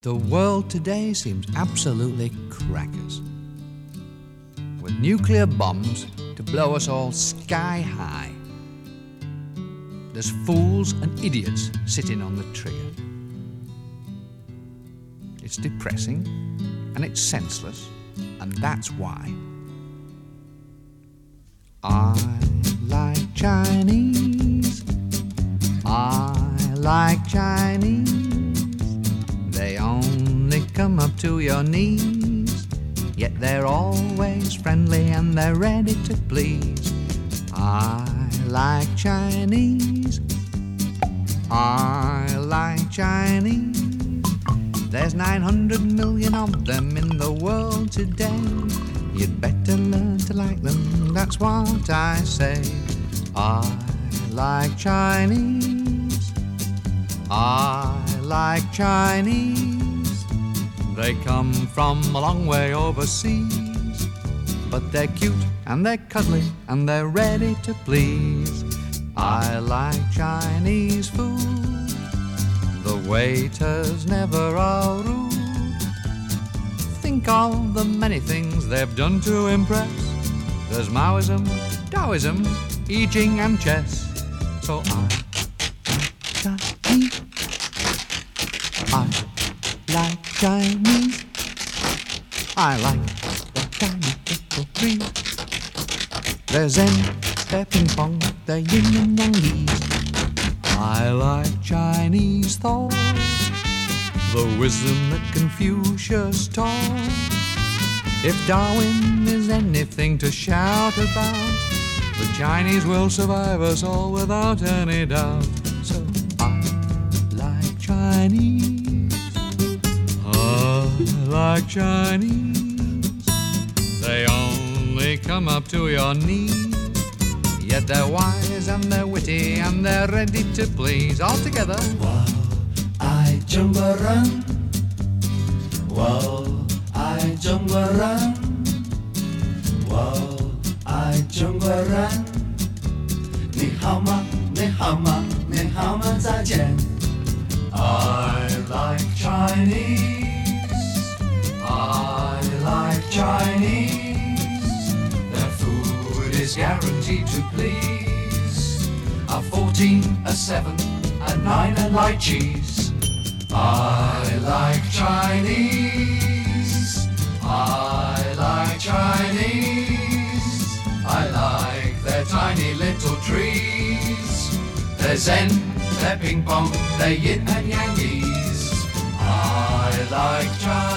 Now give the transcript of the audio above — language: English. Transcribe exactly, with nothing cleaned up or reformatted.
The world today seems absolutely crackers, with nuclear bombs to blow us all sky high. There's fools and idiots sitting on the trigger. It's depressing and it's senseless, and that's why I like Chinese. I like Chinese. They only come up to your knees, yet they're always friendly and they're ready to please. I like Chinese. I like Chinese. There's nine hundred million of them in the world today. You'd better learn to like them, that's what I say. I like Chinese. I like Chinese. They come from a long way overseas, but they're cute and they're cuddly and they're ready to please. I like Chinese food. The waiters never are rude. Think of the many things they've done to impress. There's Maoism, Taoism, I Ching and chess. So I Chinese. I like Chinese. I like the tiny little trees. They're Zen, they're ping pong, they're yin and yang leaves. I like Chinese thought, the wisdom that Confucius taught. If Darwin is anything to shout about, the Chinese will survive us all without any doubt. So I like Chinese. I like Chinese. They only come up to your knees, yet they're wise and they're witty and they're ready to please. All together. Wow, I 中国人 Wow, I 中国人 Wow, I 中国人 你好吗你好吗你好吗再见 I like Chinese. I like Chinese. Their food is guaranteed to please. A fourteen, a seven, a nine, and light cheese. I like Chinese. I like Chinese. I like their tiny little trees. They're Zen, they're ping pong, they're yin and yangies. I like Chinese.